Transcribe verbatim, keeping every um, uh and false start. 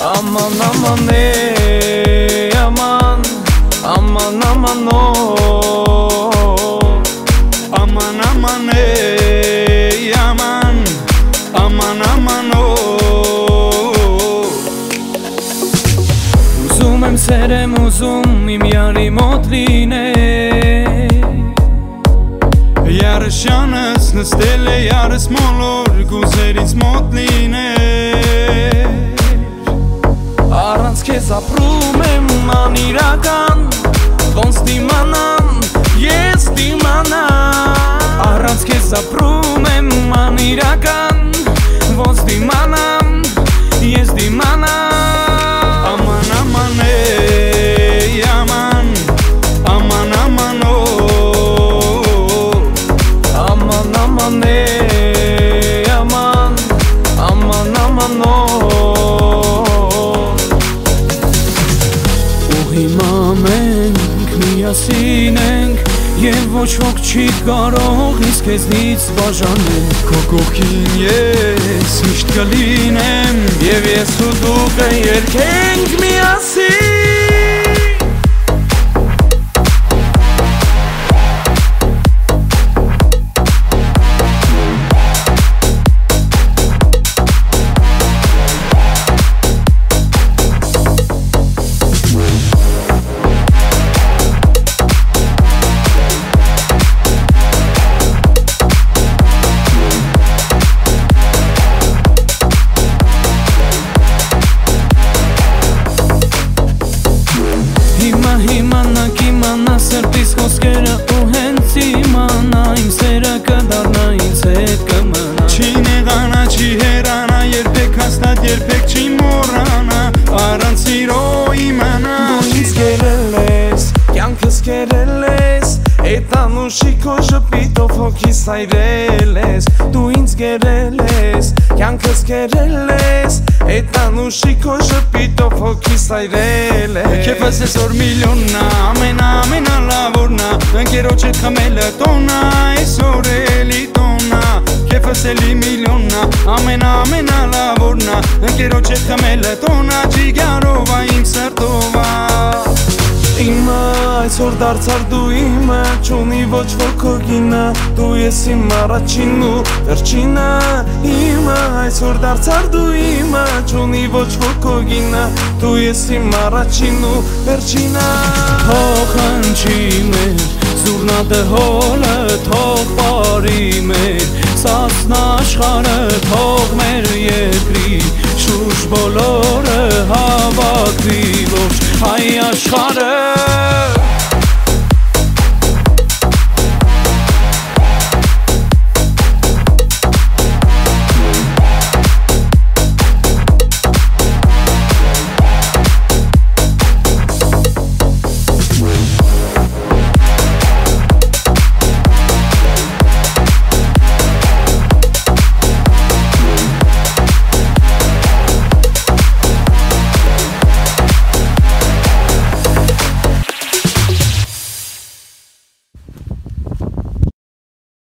Aman aman ey aman, aman aman o. Aman aman ey aman, aman aman o. Ուզում եմ սերեմ ուզում իմ յարի մոտ լինել, Յարս շանս նստել է յարս մոլոր գուզերից մոտ լինել, Առանց քեզ ապրում եմ անիրական, ոնց դիմանամ, ես դիմանամ Առանց քեզ ապրում եմ անիրական, ոնց դիմանամ, ես դիմանամ Aman aman ey aman, aman aman o. Aman aman ey aman, aman aman o. Ու հիմա մենք միասին ենք, և ոչ ոք չի կարող ինձ քեզնից բաժանել Քո կողքին ես միշտ կլինեմ, Եվ ես ու դու կերքենք միասին Հիմա կիմանա սրտիս խոսքերը ու հենց իմանա Իմ սերը կդառնա ինձ հետ կմնա Չի նեղանա, չի հերանա, երբեք հաստատ, երբեք չի մոռանա Առանց սիրո իմանա Դու ինձ կերել ես, կյանքս կերել ես Էդ անուշի քո ժպիտով հոգիս այրել ես Դու ինձ կերել ես, կյանքս կերել ես Էդ անուշի քո ժպիտով հոգիս այրել ես Քեֆս այսօր միլիոննա, ամենա ամենա լավորնա Ընկերոջը խմելը տոնա, այսօր էլի տոնա Քեֆս էլի միլիոննա, ամենա ամենա լավորնա Ընկերոջը խմելը տոնա, ջիգարով իմ սրտովա Իմը այսօր դարձար դու իմը, չունի ոչ որ քո գինը Դու ես իմ առաջինն ու վերջինը Իմը այսօր դարձար դու իմը, չունի ոչ որ քո գինը Դու ես իմ առաջինն ու վերջինը Թող հնչի մեր զուռնատը հոլը, թող բարի մեր Սասն աշխարհը, թող մեր երկրի շուրջ բոլորը հավաքվի ողջ հայ աշխարհը